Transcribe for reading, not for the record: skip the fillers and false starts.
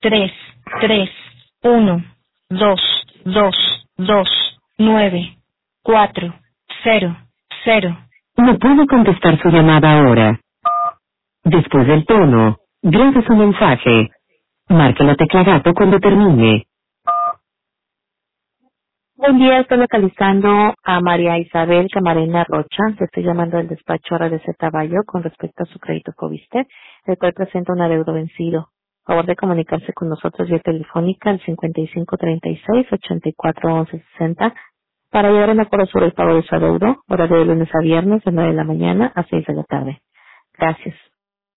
3, 3, 1, 2, 2, 2, 9, 4, 0, 0. No puede contestar su llamada ahora. Después del tono, grabe su mensaje. Marque la tecla gato cuando termine. Buen día, estoy localizando a María Isabel Camarena Rocha. Le estoy llamando del despacho RDZ Bayo con respecto a su crédito Coviste, el cual presenta un adeudo vencido. Favor de comunicarse con nosotros vía telefónica al 5536-841160 para llegar a un acuerdo sobre el pago de su adeudo, horario de lunes a viernes de 9 de la mañana a 6 de la tarde. Gracias.